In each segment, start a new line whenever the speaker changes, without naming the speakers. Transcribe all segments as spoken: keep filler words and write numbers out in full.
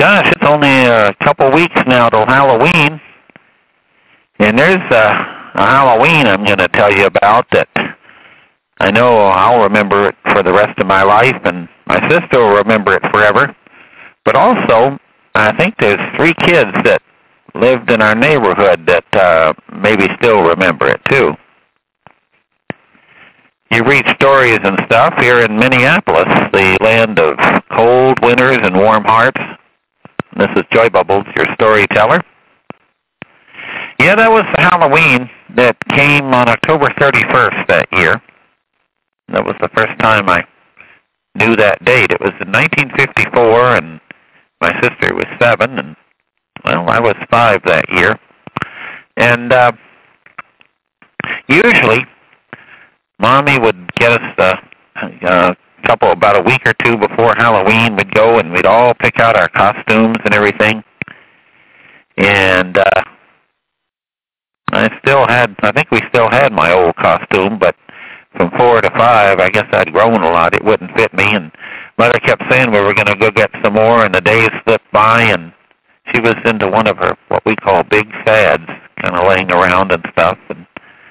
gosh, it's only a couple weeks now till Halloween. And there's a, a Halloween I'm going to tell you about that I know I'll remember it for the rest of my life, and my sister will remember it forever. But also, I think there's three kids that lived in our neighborhood that uh, maybe still remember it, too. You read stories and stuff here in Minneapolis, the land of cold winters and warm hearts. This is Joy Bubbles, your storyteller. Yeah, that was Halloween that came on October thirty-first that year. That was the first time I knew that date. It was in nineteen fifty-four, and my sister was seven, and, well, I was five that year. And uh, usually, Mommy would get us a, a couple, about a week or two before Halloween, we'd go and we'd all pick out our costumes and everything. And uh, I still had, I think we still had my old costume, but from four to five, I guess I'd grown a lot. It wouldn't fit me, and Mother kept saying we were going to go get some more, and the days slipped by, and she was into one of her, what we call big fads, kind of laying around and stuff, and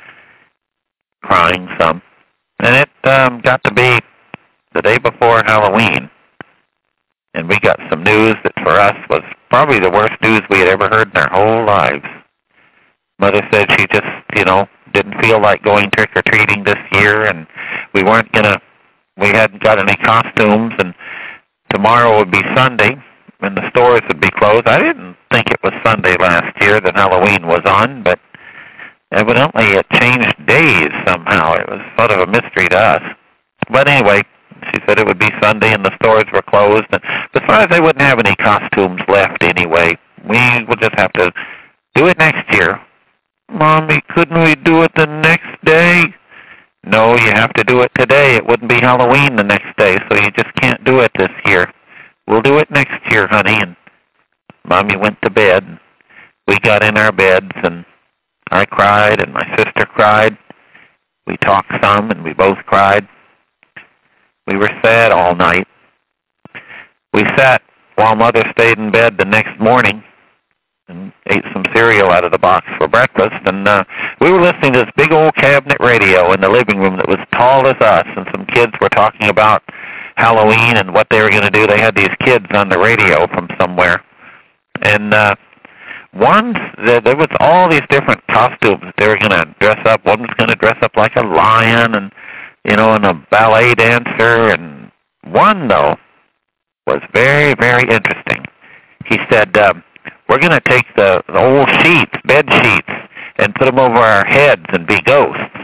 crying some. And it um, got to be the day before Halloween, and we got some news that for us was probably the worst news we had ever heard in our whole lives. Mother said she just, you know, didn't feel like going trick-or-treating this year, and we weren't going to, we hadn't got any costumes, and tomorrow would be Sunday, and the stores would be closed. I didn't think it was Sunday last year that Halloween was on, but evidently it changed days somehow. It was sort of a mystery to us. But anyway, she said it would be Sunday and the stores were closed, and besides, they wouldn't have any costumes left anyway. We would just have to do it next year. Mommy, couldn't we do it the next day? No, you have to do it today. It wouldn't be Halloween the next day, so you just can't do it this year. We'll do it next year, honey. And Mommy went to bed. We got in our beds, and I cried, and my sister cried. We talked some, and we both cried. We were sad all night. We sat while Mother stayed in bed the next morning and ate some cereal out of the box for breakfast, and uh, we were listening to this big old cabinet radio in the living room that was tall as us, and some kids were talking about Halloween and what they were going to do. They had these kids on the radio from somewhere, and uh, one, there was all these different costumes they were going to dress up. One was going to dress up like a lion, and, you know, and a ballet dancer, and one, though, was very, very interesting. He said, um, we're going to take the, the old sheets, bed sheets, and put them over our heads and be ghosts.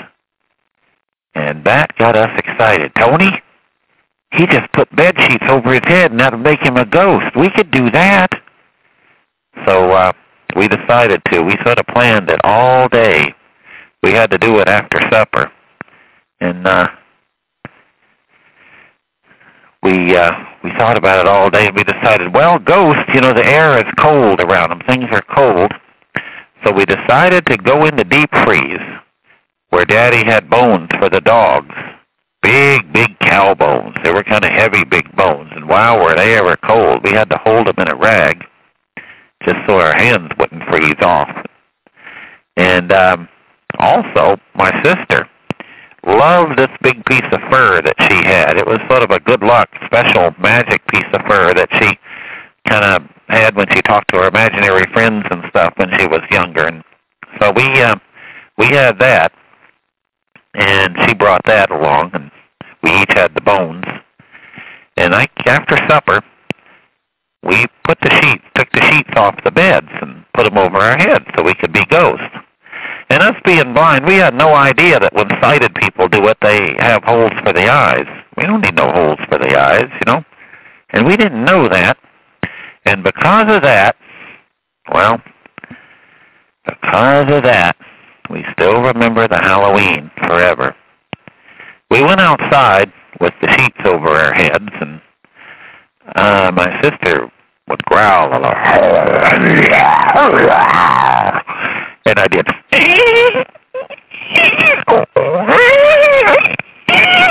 And that got us excited. Tony, he just put bed sheets over his head, and that'll make him a ghost. We could do that. So uh, we decided to. We sort of planned it all day. We had to do it after supper. And uh, we uh, we thought about it all day, and we decided, well, ghosts, you know, the air is cold around them. Things are cold. So we decided to go in the deep freeze where Daddy had bones for the dogs. Big, big cow bones. They were kind of heavy, big bones. And wow, were they ever cold. We had to hold them in a rag just so our hands wouldn't freeze off. And um, also, my sister loved this big piece of fur that she had. It was sort of a good luck, special magic piece of fur that she kind of had when she talked to her imaginary friends and stuff when she was younger. And so we uh, we had that, and she brought that along, and we each had the bones. And I, after supper, we put the sheets, took the sheets off the beds and put them over our heads so we could be ghosts. And us being blind, we had no idea that when sighted people do it, they have holes for the eyes. We don't need no holes for the eyes, you know. And we didn't know that. And because of that, well, because of that, we still remember the Halloween forever. We went outside with the sheets over our heads, and uh, my sister would growl a lot. And I did.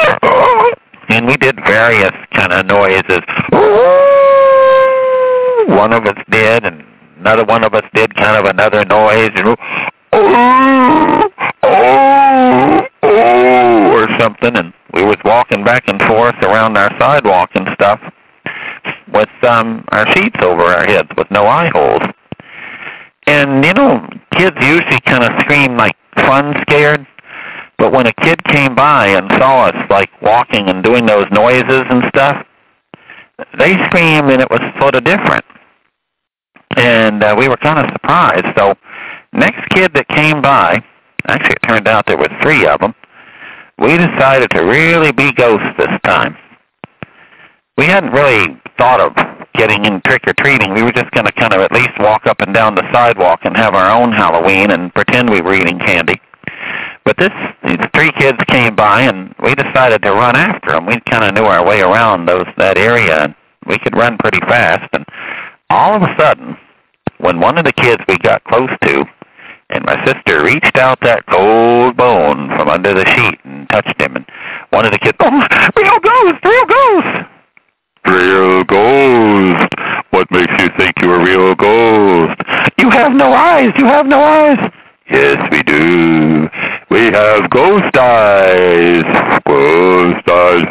And we did various kind of noises. one of us did, and another one of us did kind of another noise, and oh, oh, oh, or something, and we was walking back and forth around our sidewalk and stuff with um, our sheets over our heads with no eye holes. And, you know, kids usually kind of scream like fun scared, but when a kid came by and saw us like walking and doing those noises and stuff, they screamed and it was sort of different. And uh, we were kind of surprised. So next kid that came by, actually it turned out there was three of them, we decided to really be ghosts this time. We hadn't really thought of getting in trick-or-treating. We were just going to kind of at least walk up and down the sidewalk and have our own Halloween and pretend we were eating candy. But this, these three kids came by, and we decided to run after them. We kind of knew our way around those that area, and we could run pretty fast. And all of a sudden, when one of the kids we got close to, and my sister reached out that cold bone from under the sheet and touched him, and one of the kids, oh, real ghost, real ghost! Real ghost. What makes you think you're a real ghost? You have no eyes. You have no eyes. Yes, we do. We have ghost eyes. Ghost eyes.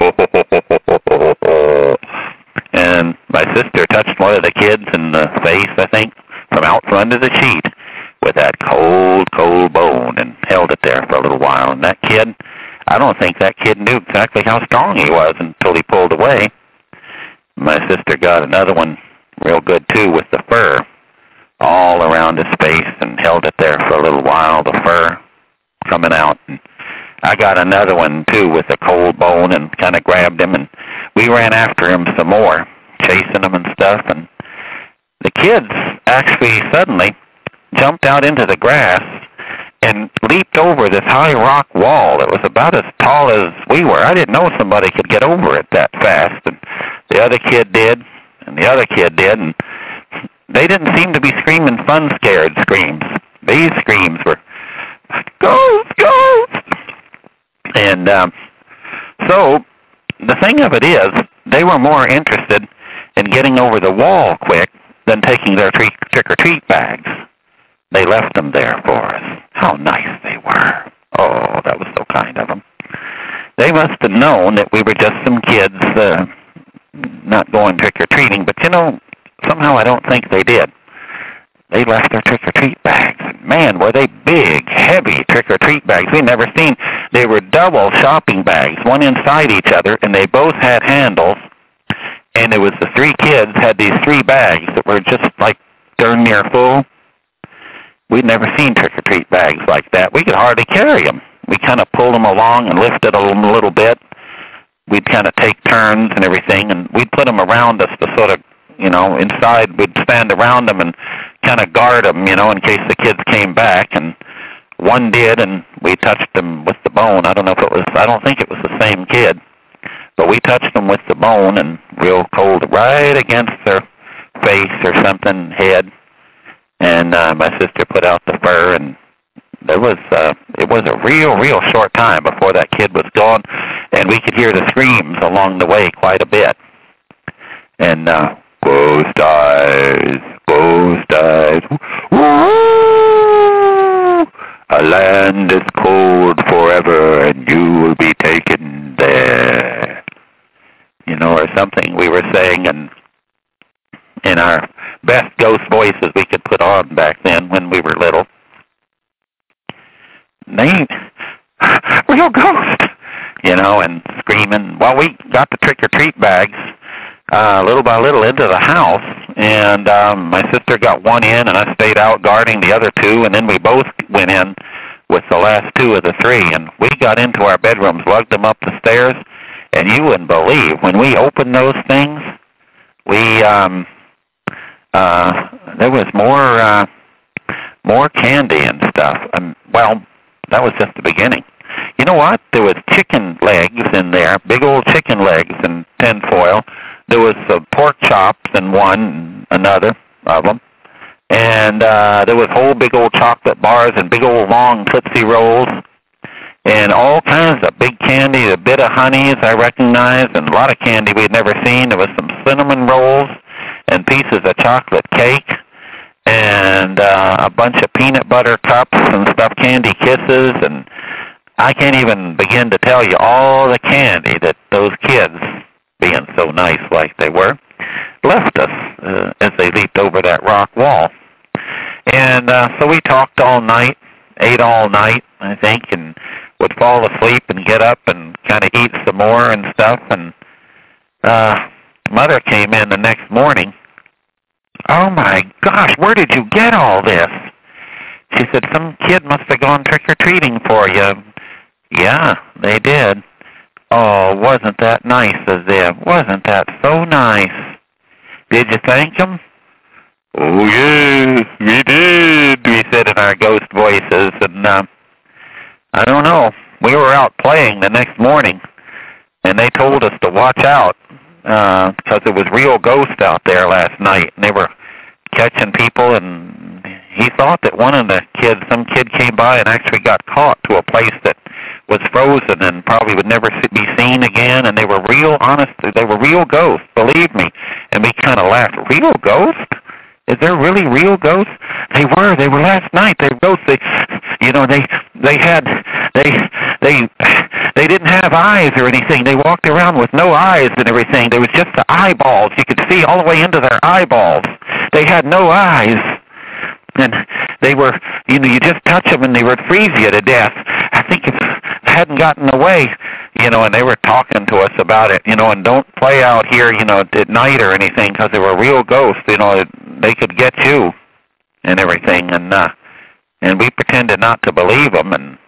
And my sister touched one of the kids in the face, I think, from out from under the sheet with that cold, cold bone and held it there for a little while. And that kid, I don't think that kid knew exactly how strong he was until he pulled away. My sister got another one real good, too, with the fur all around his face and held it there for a little while, the fur coming out. And I got another one, too, with a cold bone and kind of grabbed him, and we ran after him some more, chasing him and stuff. And the kids actually suddenly jumped out into the grass and leaped over this high rock wall that was about as tall as we were. I didn't know somebody could get over it that fast. And the other kid did, and the other kid did, and they didn't seem to be screaming fun, scared screams. These screams were, ghost, ghost! And um, so the thing of it is, they were more interested in getting over the wall quick than taking their trick-or-treat bags. They left them there for us. How nice they were. Oh, that was so kind of them. They must have known that we were just some kids uh, not going trick-or-treating, but, you know, somehow I don't think they did. They left their trick-or-treat bags. And, man, were they big, heavy trick-or-treat bags. We never seen. They were double shopping bags, one inside each other, and they both had handles. And it was the three kids had these three bags that were just, like, darn near full. We'd never seen trick-or-treat bags like that. We could hardly carry them. We kind of pulled them along and lifted a little, little bit. We'd kind of take turns and everything, and we'd put them around us to sort of, you know, inside. We'd stand around them and kind of guard them, you know, in case the kids came back. And one did, and we touched them with the bone. I don't know if it was, I don't think it was the same kid. But we touched them with the bone and real cold right against their face or something, head. And uh, my sister put out the fur, and there was uh, it was a real, real short time before that kid was gone, and we could hear the screams along the way quite a bit. And uh, ghost eyes, ghost eyes, woo! A land is cold forever, and you will be taken there. You know, or something we were saying, and in our best ghost voices we could put on back then when we were little. They, real ghost, you know, and screaming. Well, we got the trick-or-treat bags uh, little by little into the house, and um, my sister got one in, and I stayed out guarding the other two, and then we both went in with the last two of the three, and we got into our bedrooms, lugged them up the stairs, and you wouldn't believe, when we opened those things, we... Um, Uh, there was more, uh, more candy and stuff. And, well, that was just the beginning. You know what? There was chicken legs in there, big old chicken legs in tinfoil. There was uh, pork chops in one, another of them. And uh, there was whole big old chocolate bars and big old long Tootsie Rolls. And all kinds of big candy, a bit of honeys I recognized, and a lot of candy we'd never seen. There was some cinnamon rolls. and pieces of chocolate cake, and uh, a bunch of peanut butter cups and stuffed candy kisses, and I can't even begin to tell you all the candy that those kids, being so nice like they were, left us uh, as they leaped over that rock wall. And uh, so we talked all night, ate all night, I think, and would fall asleep and get up and kind of eat some more and stuff. And uh, Mother came in the next morning. "Oh, my gosh, where did you get all this?" She said, "Some kid must have gone trick-or-treating for you." "Yeah, they did." "Oh, wasn't that nice of them? Wasn't that so nice? Did you thank them?" "Oh, yes, we did," we said in our ghost voices. And uh, I don't know. We were out playing the next morning, and they told us to watch out uh, because it was real ghosts out there last night, and they were catching people. And he thought that one of the kids, some kid came by and actually got caught to a place that was frozen and probably would never be seen again. And they were real, honest, they were real ghosts, believe me. And we kind of laughed. "Real ghosts? Is there really real ghosts?" "They were. They were last night. They were ghosts. They, you know, they they had they they they didn't have eyes or anything. They walked around with no eyes and everything. There was just the eyeballs. You could see all the way into their eyeballs. They had no eyes, and they were, you know, you just touch them and they would freeze you to death. I think if it hadn't gotten away, you know." And they were talking to us about it, you know, and don't play out here, you know, at night or anything, because they were real ghosts. You know, they could get you and everything. And uh, and we pretended not to believe them. And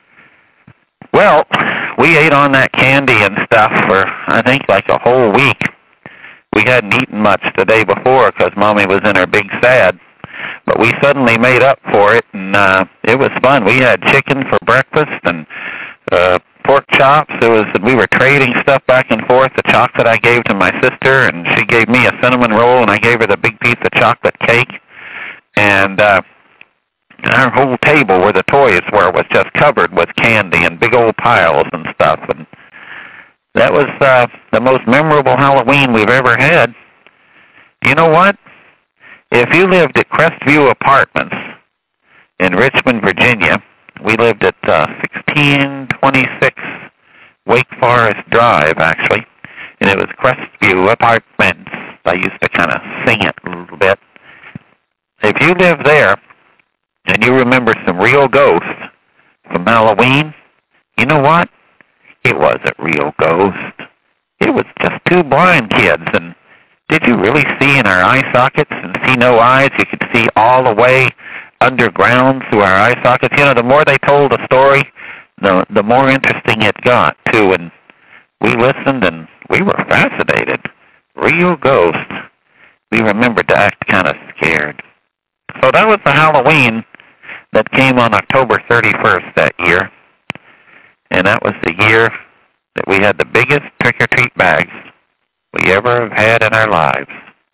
well, we ate on that candy and stuff for, I think, like a whole week. We hadn't eaten much the day before because Mommy was in her big sad. But we suddenly made up for it, and uh, it was fun. We had chicken for breakfast and uh, pork chops. It was, we were trading stuff back and forth. The chocolate I gave to my sister, and she gave me a cinnamon roll, and I gave her the big piece of chocolate cake. And uh, our whole table where the toys were was just covered with candy and big old piles and stuff. And that was uh, the most memorable Halloween we've ever had. You know what? If you lived at Crestview Apartments in Richmond, Virginia, we lived at uh, sixteen twenty-six Wake Forest Drive, actually, and it was Crestview Apartments. I used to kind of sing it a little bit. If you live there and you remember some real ghosts from Halloween, you know what? It wasn't real ghosts. It was just two blind kids. And did you really see in our eye sockets and see no eyes? You could see all the way underground through our eye sockets. You know, the more they told the story, the the more interesting it got, too. And we listened, and we were fascinated. Real ghosts. We remembered to act kind of scared. So that was the Halloween that came on October thirty-first that year. And that was the year that we had the biggest trick-or-treat bags we ever have had in our lives.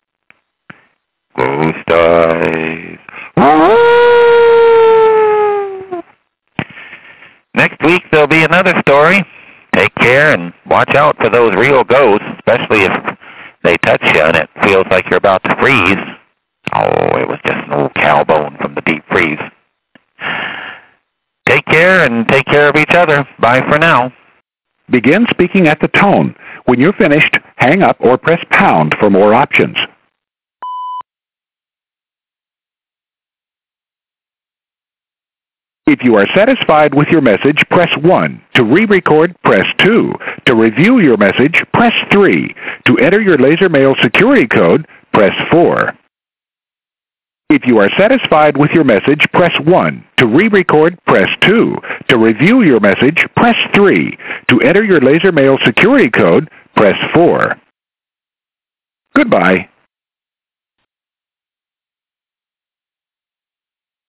Ghost eyes. Next week there'll be another story. Take care and watch out for those real ghosts, especially if they touch you and it feels like you're about to freeze. Oh, it was just an old cow bone from the deep freeze. Take care and take care of each other. Bye for now.
Begin speaking at the tone. When you're finished, hang up or press pound for more options. If you are satisfied with your message, press one. To re-record, press two. To review your message, press three. To enter your laser mail security code, press four. If you are satisfied with your message, press one. To re-record, press two. To review your message, press three. To enter your laser mail security code, press four. Goodbye.